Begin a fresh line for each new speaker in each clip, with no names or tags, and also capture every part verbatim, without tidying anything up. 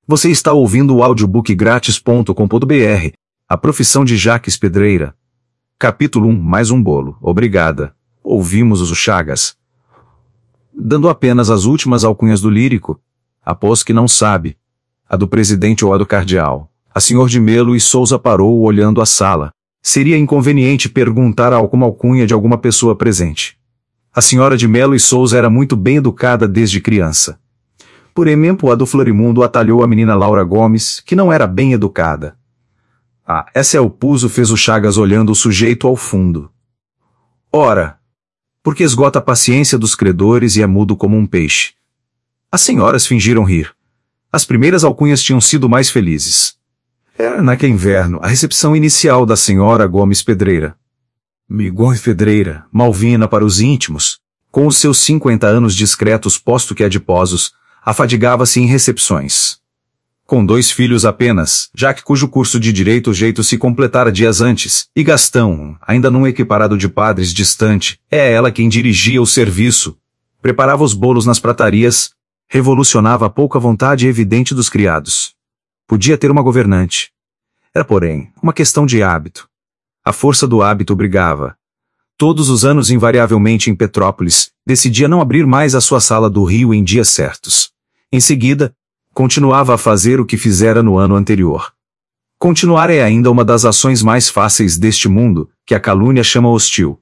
Você está ouvindo o audiobook grátis ponto com ponto br, A Profissão de Jacques Pedreira. Capítulo um, mais um bolo, obrigada. Ouvimos os Chagas. Dando apenas as últimas alcunhas do lírico, após que não sabe, a do presidente ou a do cardeal. A senhor de Melo e Souza parou olhando a sala. Seria inconveniente perguntar alguma alcunha de alguma pessoa presente. A senhora de Melo e Souza era muito bem educada desde criança. Por exemplo, a do Florimundo atalhou a menina Laura Gomes, que não era bem educada. Ah, essa é o puso, fez o Chagas olhando o sujeito ao fundo. Ora, porque esgota a paciência dos credores e é mudo como um peixe. As senhoras fingiram rir. As primeiras alcunhas tinham sido mais felizes. Era naquele inverno a recepção inicial da senhora Gomes Pedreira. Gomes Pedreira, Malvina para os íntimos, com os seus cinquenta anos discretos posto que adiposos, afadigava-se em recepções. Com dois filhos apenas, já que cujo curso de direito jeito se completara dias antes, e Gastão, ainda num equiparado de padres distante, é ela quem dirigia o serviço, preparava os bolos nas pratarias, revolucionava a pouca vontade evidente dos criados. Podia ter uma governante. Era, porém, uma questão de hábito. A força do hábito obrigava. Todos os anos, invariavelmente em Petrópolis, decidia não abrir mais a sua sala do Rio em dias certos. Em seguida, continuava a fazer o que fizera no ano anterior. Continuar é ainda uma das ações mais fáceis deste mundo, que a calúnia chama hostil.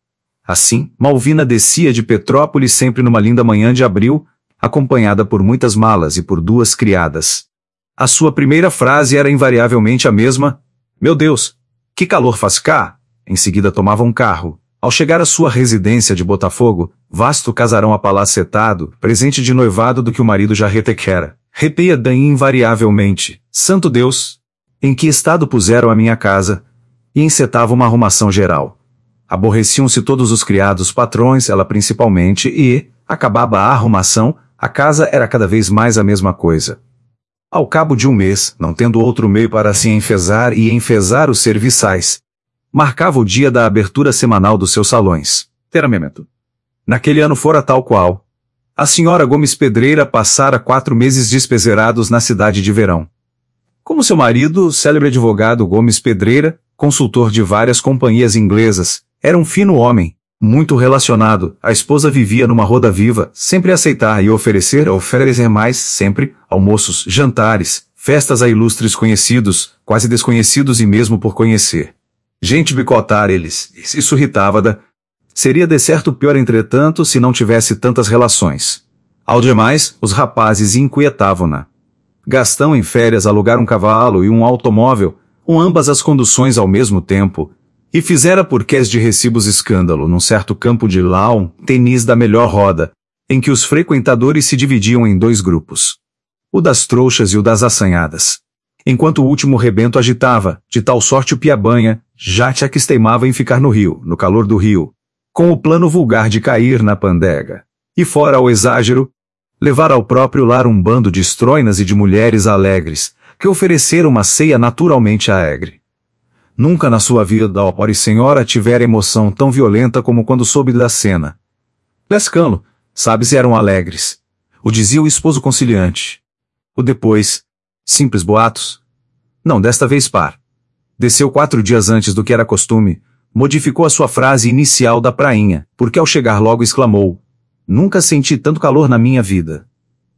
Assim, Malvina descia de Petrópolis sempre numa linda manhã de abril, acompanhada por muitas malas e por duas criadas. A sua primeira frase era invariavelmente a mesma: "Meu Deus, que calor faz cá!" Em seguida tomava um carro. Ao chegar à sua residência de Botafogo, vasto casarão apalacetado, presente de noivado do que o marido já retequera, repeia daí invariavelmente: "Santo Deus! Em que estado puseram a minha casa?" E encetava uma arrumação geral. Aborreciam-se todos os criados patrões, ela principalmente, e, acabava a arrumação, a casa era cada vez mais a mesma coisa. Ao cabo de um mês, não tendo outro meio para se enfezar e enfezar os serviçais, marcava o dia da abertura semanal dos seus salões. Teramento. Naquele ano fora tal qual. A senhora Gomes Pedreira passara quatro meses despezerados na cidade de Verão. Como seu marido, o célebre advogado Gomes Pedreira, consultor de várias companhias inglesas, era um fino homem, muito relacionado, a esposa vivia numa roda viva, sempre a aceitar e oferecer, oferecer mais, sempre, almoços, jantares, festas a ilustres conhecidos, quase desconhecidos e mesmo por conhecer. Gente bicotar eles, isso irritava-da. Seria de certo pior entretanto se não tivesse tantas relações. Ao demais, os rapazes inquietavam-na. Gastão em férias alugar um cavalo e um automóvel, com ambas as conduções ao mesmo tempo, e fizera porquês de recibos escândalo num certo campo de lawn, tenis da melhor roda, em que os frequentadores se dividiam em dois grupos. O das trouxas e o das assanhadas. Enquanto o último rebento agitava, de tal sorte o Piabanha, já te teimava em ficar no rio, no calor do rio, com o plano vulgar de cair na pandega. E fora ao exagero, levar ao próprio lar um bando de estroinas e de mulheres alegres, que ofereceram uma ceia naturalmente alegre. Nunca na sua vida, ó pobre senhora, tivera emoção tão violenta como quando soube da cena. Lescano, sabes, eram alegres. O dizia o esposo conciliante. O depois, simples boatos. Não, desta vez par. Desceu quatro dias antes do que era costume, modificou a sua frase inicial da prainha, porque ao chegar logo exclamou: "Nunca senti tanto calor na minha vida."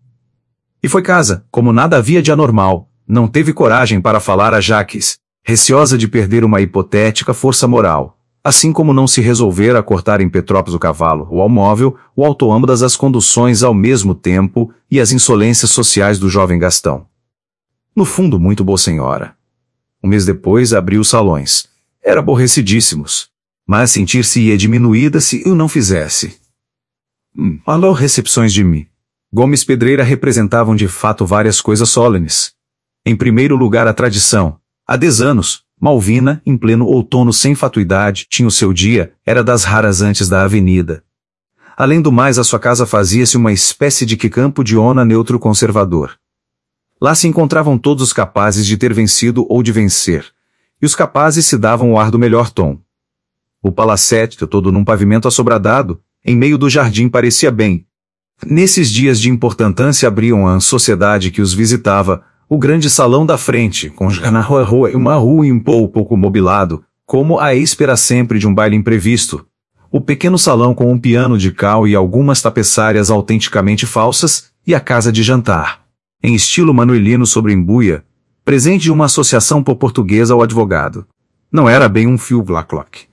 E foi casa, como nada havia de anormal, não teve coragem para falar a Jacques, receosa de perder uma hipotética força moral, assim como não se resolvera a cortar em Petrópolis o cavalo, o automóvel, o auto ambas as conduções ao mesmo tempo e as insolências sociais do jovem Gastão. No fundo, muito boa senhora. Um mês depois abriu os salões. Era aborrecidíssimos. Mas sentir-se-ia diminuída se eu não fizesse. Hum, alô, recepções de mim. Gomes Pedreira representavam de fato várias coisas solenes. Em primeiro lugar a tradição. Há dez anos, Malvina, em pleno outono sem fatuidade, tinha o seu dia, era das raras antes da avenida. Além do mais, a sua casa fazia-se uma espécie de que campo de ona neutro conservador. Lá se encontravam todos os capazes de ter vencido ou de vencer, e os capazes se davam o ar do melhor tom. O palacete, todo num pavimento assobradado, em meio do jardim parecia bem. Nesses dias de importância abriam à sociedade que os visitava, O grande salão da frente, com uma rua e uma rua um pouco mobilado, como a espera sempre de um baile imprevisto. O pequeno salão com um piano de cal e algumas tapeçárias autenticamente falsas, e a casa de jantar, em estilo manuelino sobre embuia, presente de uma associação portuguesa ao advogado. Não era bem um fio Blacklock.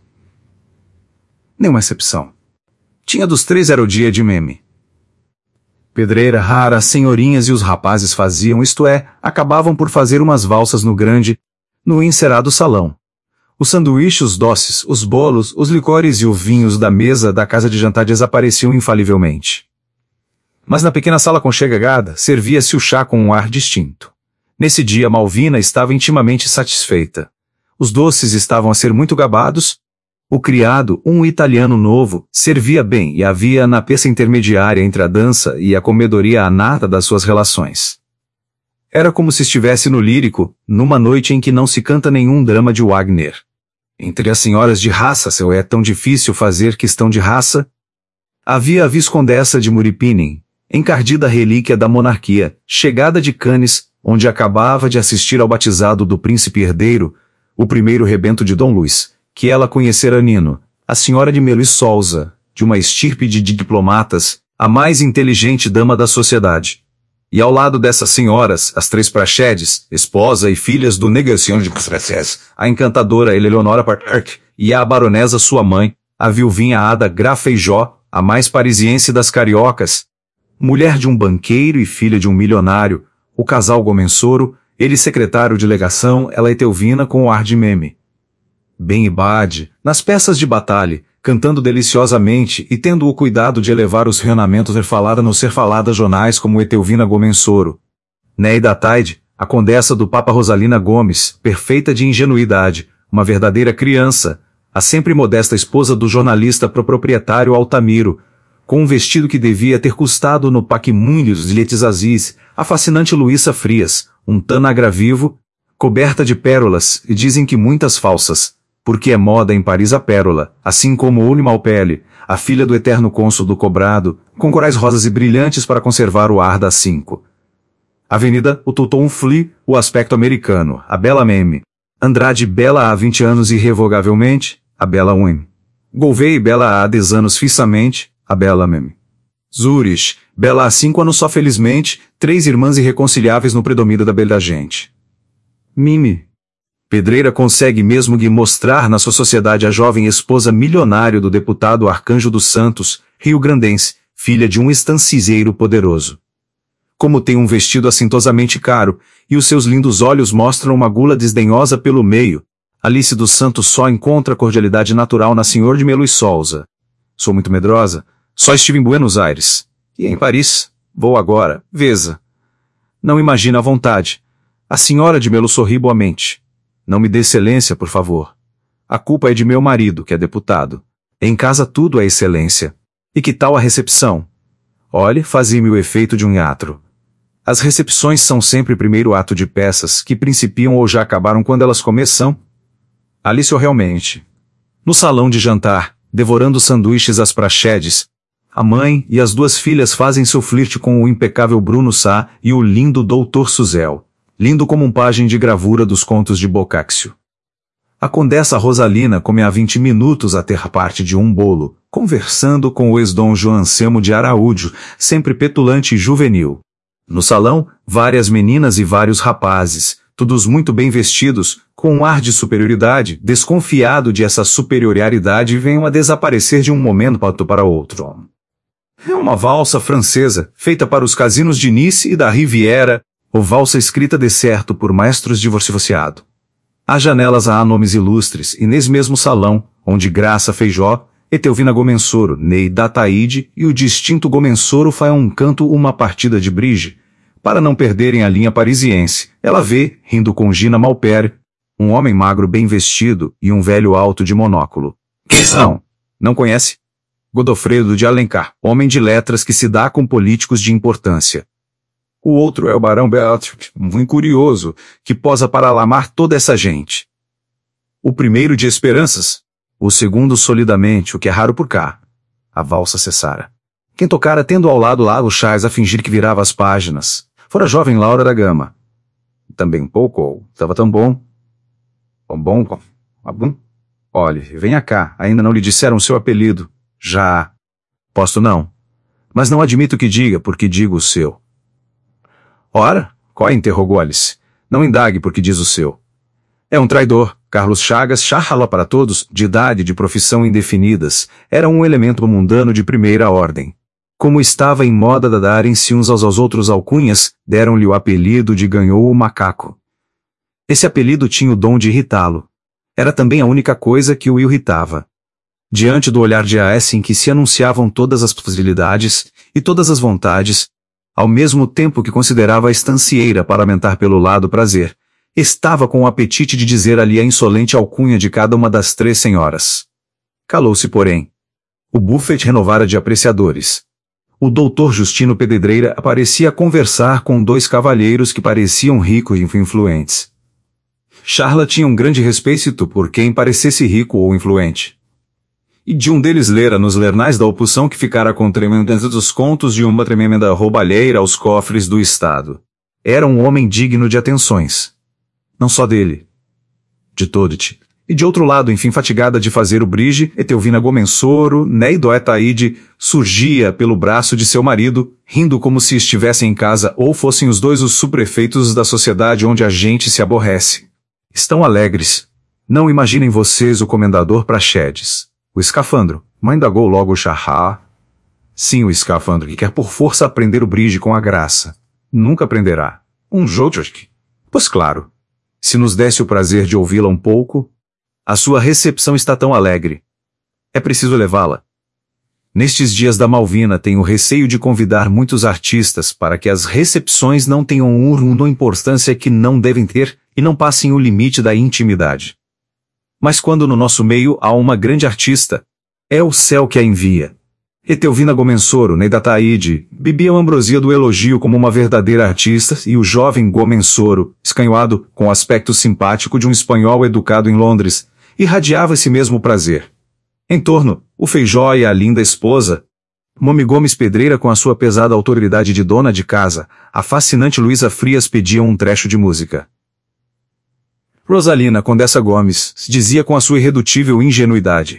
Nenhuma exceção. Tinha dos três era o dia de meme. Pedreira rara, as senhorinhas e os rapazes faziam, isto é, acabavam por fazer umas valsas no grande, no encerado salão. Os sanduíches, os doces, os bolos, os licores e os vinhos da mesa da casa de jantar desapareciam infalivelmente. Mas na pequena sala aconchegada, servia-se o chá com um ar distinto. Nesse dia Malvina estava intimamente satisfeita. Os doces estavam a ser muito gabados. O criado, um italiano novo, servia bem e havia na peça intermediária entre a dança e a comedoria a nata das suas relações. Era como se estivesse no lírico, numa noite em que não se canta nenhum drama de Wagner. Entre as senhoras de raça, seu é tão difícil fazer questão de raça. Havia a viscondessa de Muripinin, encardida relíquia da monarquia, chegada de Cannes, onde acabava de assistir ao batizado do príncipe herdeiro, o primeiro rebento de Dom Luís, que ela conhecera Nino, a senhora de Melo e Sousa, de uma estirpe de diplomatas, a mais inteligente dama da sociedade. E ao lado dessas senhoras, as três Praxedes, esposa e filhas do negociante de Praxedes, a encantadora Eleonora Park e a baronesa sua mãe, a viuvinha Ada Grafeijó, a mais parisiense das cariocas, mulher de um banqueiro e filha de um milionário, o casal Gomensoro, ele secretário de legação, ela Etelvina com o ar de meme. Ben e Bade, nas peças de batalha, cantando deliciosamente e tendo o cuidado de elevar os reanamentos ser falada no ser falada jornais como Etelvina Gomensoro. Neida Taide, a condessa do Papa Rosalina Gomes, perfeita de ingenuidade, uma verdadeira criança, a sempre modesta esposa do jornalista proprietário Altamiro, com um vestido que devia ter custado no Paquimunhos de Letes Aziz, a fascinante Luísa Frias, um tanagra vivo, coberta de pérolas, e dizem que muitas falsas, porque é moda em Paris a pérola, assim como Uli Malpele, a filha do eterno cônsul do Cobrado, com corais rosas e brilhantes para conservar o ar das cinco. Avenida, o Touton Flea, o aspecto americano, a Bela Meme. Andrade Bela há vinte anos irrevogavelmente, a Bela Wim. Gouveia Bela há dez anos fixamente, a Bela Meme. Zurich, Bela há cinco anos só felizmente, três irmãs irreconciliáveis no predomínio da bela gente. Mimi. Pedreira consegue mesmo que mostrar na sua sociedade a jovem esposa milionário do deputado Arcanjo dos Santos, rio-grandense, filha de um estancizeiro poderoso. Como tem um vestido assintosamente caro, e os seus lindos olhos mostram uma gula desdenhosa pelo meio, Alice dos Santos só encontra cordialidade natural na senhora de Melo e Sousa. Sou muito medrosa, só estive em Buenos Aires. E em Paris, vou agora, Veza. Não imagina a vontade. A senhora de Melo sorri boamente. Não me dê excelência, por favor. A culpa é de meu marido, que é deputado. Em casa tudo é excelência. E que tal a recepção? Olhe, fazia-me o efeito de um teatro. As recepções são sempre o primeiro ato de peças que principiam ou já acabaram quando elas começam. Alice realmente. No salão de jantar, devorando sanduíches às praxedes, a mãe e as duas filhas fazem seu flirte com o impecável Bruno Sá e o lindo doutor Suzel, lindo como um pajem de gravura dos contos de Boccaccio. A condessa Rosalina come há vinte minutos a ter parte de um bolo, conversando com o ex-dom João Anselmo de Araújo, sempre petulante e juvenil. No salão, várias meninas e vários rapazes, todos muito bem vestidos, com um ar de superioridade, desconfiado de essa superioridade venham a desaparecer de um momento para outro. É uma valsa francesa, feita para os casinos de Nice e da Riviera, ou valsa escrita de certo por maestros divorciados. Às janelas há nomes ilustres, e nesse mesmo salão, onde Graça Feijó, Etelvina Gomensoro, Neida Taide e o distinto Gomensoro faz um canto uma partida de brige. Para não perderem a linha parisiense, ela vê, rindo com Gina Malpere, um homem magro bem vestido e um velho alto de monóculo. Quem são? Não conhece? Godofredo de Alencar, homem de letras que se dá com políticos de importância. O outro é o barão Beatrix, muito curioso, que posa para alarmar toda essa gente. O primeiro de esperanças, o segundo solidamente, o que é raro por cá. A valsa cessara. Quem tocara tendo ao lado lá o Chás a fingir que virava as páginas, fora a jovem Laura da Gama. Também um pouco, ou estava tão bom. Bom, bom, bom, bom. Olhe, venha cá, ainda não lhe disseram seu apelido. Já. Posto não. Mas não admito que diga, porque digo o seu. Ora, qual é? Interrogou Alice. Não indague porque diz o seu. É um traidor. Carlos Chagas, charrala para todos, de idade e de profissão indefinidas, era um elemento mundano de primeira ordem. Como estava em moda da darem-se uns aos outros alcunhas, deram-lhe o apelido de Ganhou o Macaco. Esse apelido tinha o dom de irritá-lo. Era também a única coisa que o irritava. Diante do olhar de Aécio em que se anunciavam todas as possibilidades e todas as vontades, ao mesmo tempo que considerava a estancieira parlamentar pelo lado prazer, estava com o apetite de dizer ali a insolente alcunha de cada uma das três senhoras. Calou-se, porém. O buffet renovara de apreciadores. O doutor Justino Pedreira aparecia a conversar com dois cavalheiros que pareciam ricos e influentes. Charla tinha um grande respeito por quem parecesse rico ou influente. E de um deles lera nos lernais da opulsão que ficara com tremendos dos contos de uma tremenda roubalheira aos cofres do Estado. Era um homem digno de atenções. Não só dele. De Todt. E de outro lado, enfim fatigada de fazer o brige, Etelvina Gomensoro, Neidoetaide, surgia pelo braço de seu marido, rindo como se estivessem em casa ou fossem os dois os subprefeitos da sociedade onde a gente se aborrece. Estão alegres. Não imaginem vocês o comendador Praxedes. O escafandro, mãe indagou logo o charrá. Sim, o escafandro que quer por força aprender o brige com a graça. Nunca aprenderá. Um Jotjok. Pois claro. Se nos desse o prazer de ouvi-la um pouco, a sua recepção está tão alegre. É preciso levá-la. Nestes dias da Malvina tenho receio de convidar muitos artistas para que as recepções não tenham uma importância que não devem ter e não passem o limite da intimidade. Mas quando no nosso meio há uma grande artista, é o céu que a envia. Etelvina Gomensoro, Neidataide, bebia a ambrosia do elogio como uma verdadeira artista e o jovem Gomensoro, escanhoado, com o aspecto simpático de um espanhol educado em Londres, irradiava esse mesmo prazer. Em torno, o Feijó e a linda esposa, Momi Gomes Pedreira com a sua pesada autoridade de dona de casa, a fascinante Luísa Frias pediam um trecho de música. Rosalina Condessa Gomes dizia com a sua irredutível ingenuidade.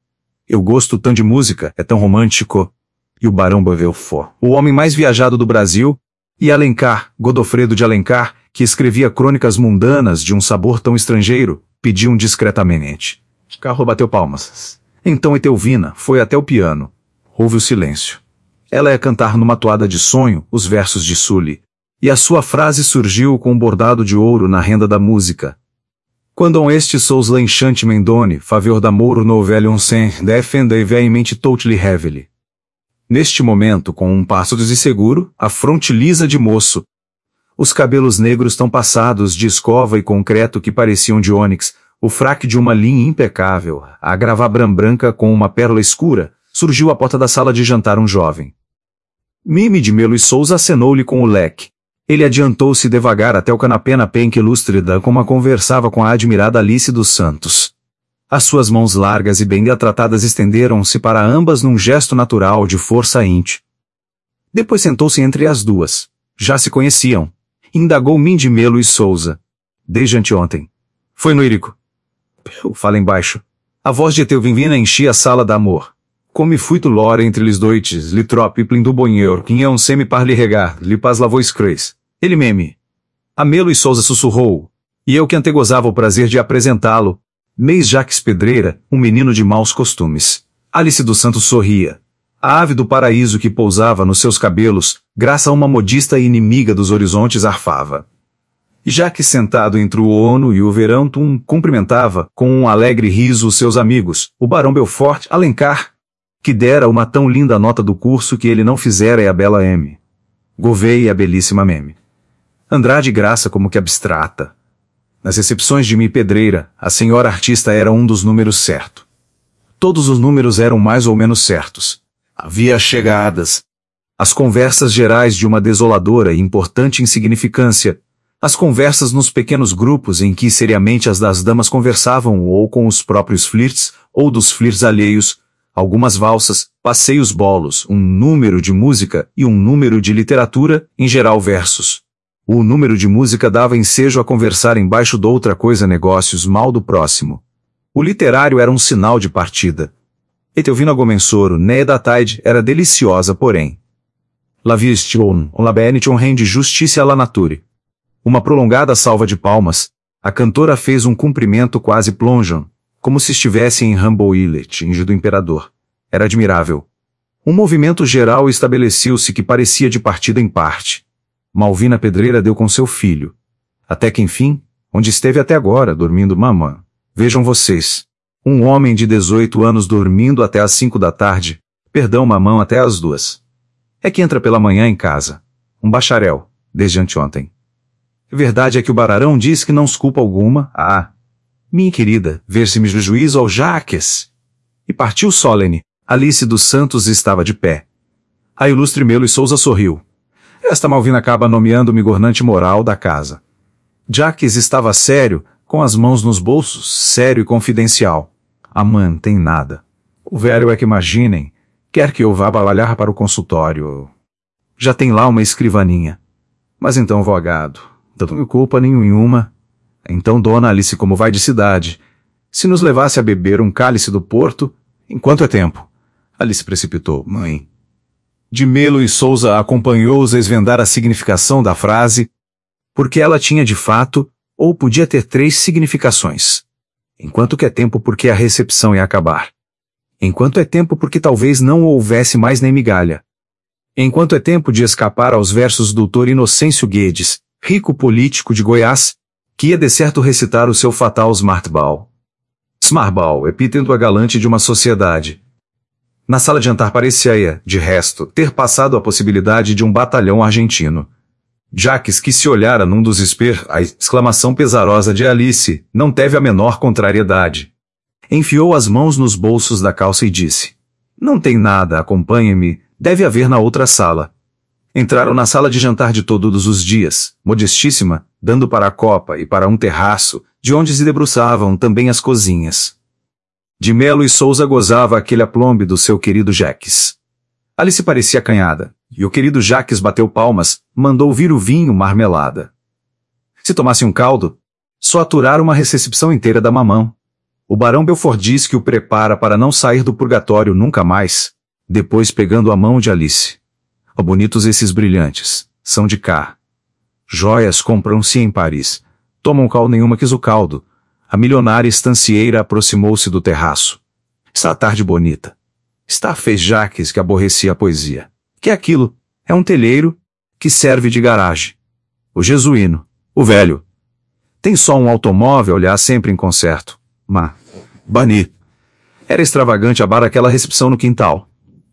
Eu gosto tão de música, é tão romântico. E o Barão Beaufort, o homem mais viajado do Brasil, e Alencar, Godofredo de Alencar, que escrevia crônicas mundanas de um sabor tão estrangeiro, pediam discretamente. O carro bateu palmas. Então Etelvina foi até o piano. Houve o silêncio. Ela ia cantar numa toada de sonho os versos de Sully, e a sua frase surgiu com um bordado de ouro na renda da música. Quando on este sous l'enchante mendone, faveur d'amour nouvelle sem defende veemente totally heavily. Neste momento, com um passo desinseguro, a fronte lisa de moço, os cabelos negros tão passados de escova e concreto que pareciam de ônix, o fraque de uma linha impecável, a gravata branca com uma pérola escura, surgiu à porta da sala de jantar um jovem. Mime de Melo e Souza acenou-lhe com o leque. Ele adiantou-se devagar até o canapé na penca ilústrida como a conversava com a admirada Alice dos Santos. As suas mãos largas e bem tratadas estenderam-se para ambas num gesto natural de força íntima. Depois sentou-se entre as duas. Já se conheciam. Indagou Mim de Melo e Souza. Desde anteontem. Foi no Irico. Fala embaixo. A voz de Etelvina enchia a sala da amor. Come fuito lore entre les doites, li trop plin do bonheur, quem é um semi par lhe regar, lhe pas la voix cres. Ele meme. A Melo e Souza sussurrou. E eu que antegozava o prazer de apresentá-lo. Meis Jacques Pedreira, um menino de maus costumes. Alice dos Santos sorria. A ave do paraíso que pousava nos seus cabelos, graças a uma modista inimiga dos horizontes arfava. E Jacques sentado entre o Ono e o Verão-Tum, cumprimentava, com um alegre riso, os seus amigos, o Barão Belfort, Alencar, que dera uma tão linda nota do curso que ele não fizera e a bela M. Gouveia e a belíssima Meme. Andrade Graça como que abstrata. Nas recepções de Mi Pedreira, a senhora artista era um dos números certo. Todos os números eram mais ou menos certos. Havia chegadas. As conversas gerais de uma desoladora e importante insignificância, as conversas nos pequenos grupos em que seriamente as das damas conversavam ou com os próprios flirts, ou dos flirts alheios, algumas valsas, passeios bolos, um número de música e um número de literatura, em geral versos. O número de música dava ensejo a conversar embaixo de outra coisa negócios mal do próximo. O literário era um sinal de partida. Etelvino agomensoro, né da tide, era deliciosa, porém. La viestion, on la benition rende justiça à la nature. Uma prolongada salva de palmas, a cantora fez um cumprimento quase plongeon, como se estivesse em Rambouillet, inge do imperador. Era admirável. Um movimento geral estabeleceu-se que parecia de partida em parte. Malvina Pedreira deu com seu filho. Até que enfim, onde esteve até agora, dormindo mamã. Vejam vocês. Um homem de dezoito anos dormindo até às cinco da tarde, perdão mamão até às duas. É que entra pela manhã em casa. Um bacharel, desde anteontem. Verdade é que o bararão diz que não se culpa alguma. Ah, minha querida, ver-se-me juízo ao Jaques. E partiu solene. Alice dos Santos estava de pé. A ilustre Melo e Souza sorriu. Esta Malvina acaba nomeando-me governante moral da casa. Jaques estava sério, com as mãos nos bolsos, sério e confidencial. A mãe tem nada. O velho é que imaginem, quer que eu vá trabalhar para o consultório. Já tem lá uma escrivaninha. Mas então, vogado, não tenho culpa nenhuma. Então, dona Alice, como vai de cidade, se nos levasse a beber um cálice do Porto, em quanto é tempo? Alice precipitou, mãe. De Melo e Souza acompanhou-os a esvendar a significação da frase, porque ela tinha de fato, ou podia ter três significações. Enquanto que é tempo porque a recepção ia acabar. Enquanto é tempo porque talvez não houvesse mais nem migalha. Enquanto é tempo de escapar aos versos do doutor Inocêncio Guedes, rico político de Goiás, que ia de certo recitar o seu fatal Smartball. Smartball, epíteto galante de uma sociedade. Na sala de jantar parecia, de resto, ter passado a possibilidade de um batalhão argentino. Jaques, que se olhara num dos esper, a exclamação pesarosa de Alice, não teve a menor contrariedade. Enfiou as mãos nos bolsos da calça e disse, não tem nada, acompanhe-me, deve haver na outra sala. Entraram na sala de jantar de todos os dias, modestíssima, dando para a copa e para um terraço, de onde se debruçavam também as cozinhas. De Melo e Souza gozava aquele aplombe do seu querido Jaques. Alice parecia acanhada, e o querido Jaques bateu palmas, mandou vir o vinho marmelada. Se tomasse um caldo, só aturar uma recepção inteira da mamão. O barão Belfort diz que o prepara para não sair do purgatório nunca mais, depois pegando a mão de Alice. Oh, bonitos esses brilhantes, são de cá. Joias compram-se em Paris, tomam cal nenhuma quis o caldo. A milionária estancieira aproximou-se do terraço. Está a tarde bonita. Está fez Jaques que aborrecia a poesia. Que é aquilo? É um telheiro que serve de garagem. O jesuíno, o velho. Tem só um automóvel, olhar sempre em concerto. Mas, bani. Era extravagante abar aquela recepção no quintal.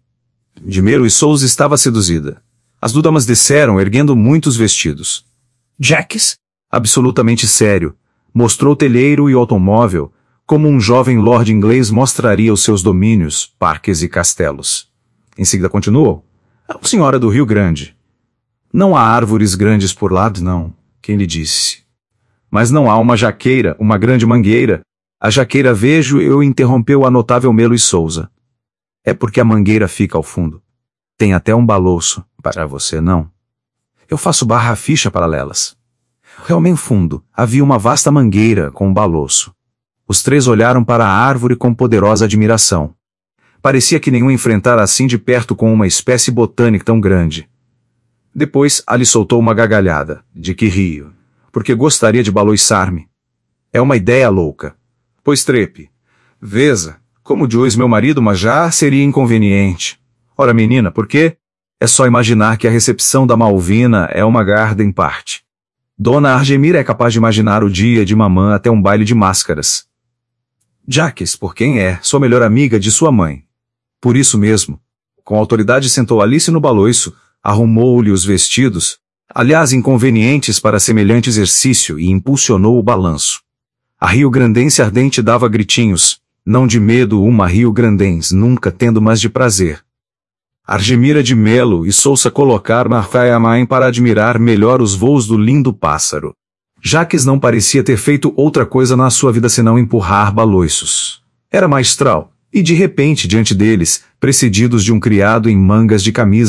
De Melo e Souza estava seduzida. As duas damas desceram, erguendo muitos vestidos. Jaques, absolutamente sério, mostrou o telheiro e o automóvel, como um jovem lord inglês mostraria os seus domínios, parques e castelos. Em seguida continuou. A senhora do Rio Grande. Não há árvores grandes por lá, não, quem lhe disse. Mas não há uma jaqueira, uma grande mangueira. A jaqueira vejo eu, interrompeu a notável Melo e Souza. É porque a mangueira fica ao fundo. Tem até um baloço, para você não. Eu faço barra ficha paralelas. Realmente fundo, havia uma vasta mangueira com um baloço. Os três olharam para a árvore com poderosa admiração. Parecia que nenhum enfrentara assim de perto com uma espécie botânica tão grande. Depois, Ali soltou uma gargalhada, de que rio, porque gostaria de baloiçar-me. É uma ideia louca. Pois trepe. Veja, como diz meu marido, mas já seria inconveniente. Ora menina, por quê? É só imaginar que a recepção da Malvina é uma garden party. Dona Argemira é capaz de imaginar o dia de mamã até um baile de máscaras. Jaques, por quem é, sua melhor amiga de sua mãe. Por isso mesmo, com autoridade sentou Alice no baloiço, arrumou-lhe os vestidos, aliás inconvenientes para semelhante exercício, e impulsionou o balanço. A rio-grandense ardente dava gritinhos, não de medo uma rio-grandense, nunca tendo mais de prazer. Argemira de Melo e Souza colocaram a faia mãe para admirar melhor os voos do lindo pássaro. Jaques não parecia ter feito outra coisa na sua vida senão empurrar baloiços. Era maestral, e de repente diante deles, precedidos de um criado em mangas de camisa,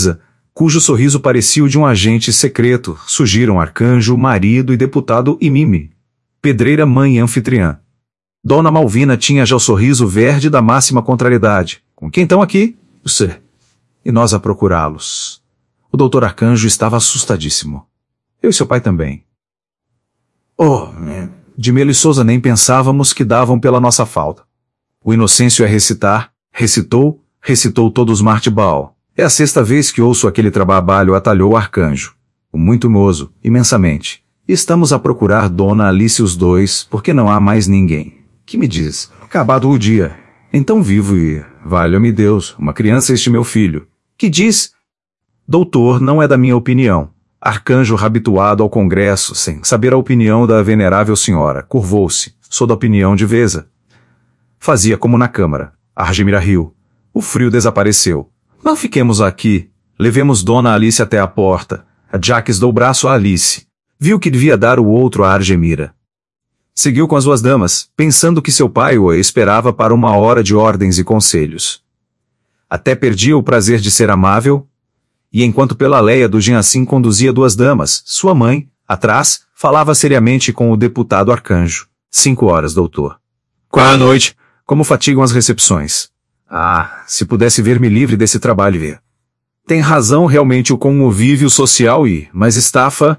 cujo sorriso parecia o de um agente secreto, surgiram Arcanjo, marido e deputado e Mimi, pedreira mãe e anfitriã. Dona Malvina tinha já o sorriso verde da máxima contrariedade. Com quem estão aqui? Você. E nós a procurá-los. O doutor Arcanjo estava assustadíssimo. Eu e seu pai também. Oh, de Melo e Souza nem pensávamos que davam pela nossa falta. O Inocêncio é recitar, recitou, recitou todos os Martibal. É a sexta vez que ouço aquele trabalho, atalhou o Arcanjo. O muito mozo, imensamente. Estamos a procurar Dona Alice os dois, porque não há mais ninguém. Que me diz? Acabado o dia. Então vivo e, valha-me Deus, uma criança este meu filho. Que diz? Doutor, não é da minha opinião. Arcanjo habituado ao congresso, sem saber a opinião da venerável senhora, curvou-se. Sou da opinião de Veza. Fazia como na câmara. Argemira riu. O frio desapareceu. Não fiquemos aqui. Levemos Dona Alice até a porta. A Jacques deu o braço a Alice. Viu que devia dar o outro a Argemira. Seguiu com as duas damas, pensando que seu pai o esperava para uma hora de ordens e conselhos. Até perdia o prazer de ser amável, e enquanto pela alleia do Genhassim conduzia duas damas, sua mãe, atrás, falava seriamente com o deputado Arcanjo. Cinco horas, doutor. Qual a noite? Como fatigam as recepções? Ah, se pudesse ver-me livre desse trabalho, ver. Tem razão realmente o convívio social e, mas estafa,